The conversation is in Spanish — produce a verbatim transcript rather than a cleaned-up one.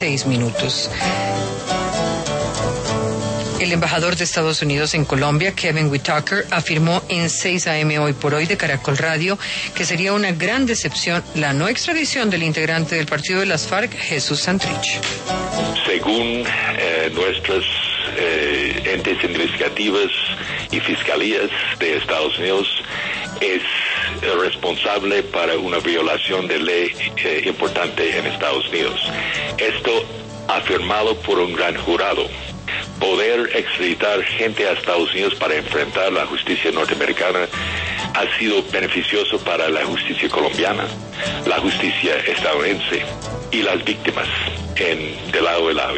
Seis minutos. El embajador de Estados Unidos en Colombia, Kevin Whitaker, afirmó en seis a eme Hoy por Hoy de Caracol Radio que sería una gran decepción la no extradición del integrante del partido de las FARC, Jesús Santrich. Según eh, nuestras eh, entes investigativas y fiscalías de Estados Unidos, es responsable para una violación de ley eh, importante en Estados Unidos. Esto afirmado por un gran jurado. Poder extraditar gente a Estados Unidos para enfrentar la justicia norteamericana ha sido beneficioso para la justicia colombiana, la justicia estadounidense y las víctimas en, del lado de la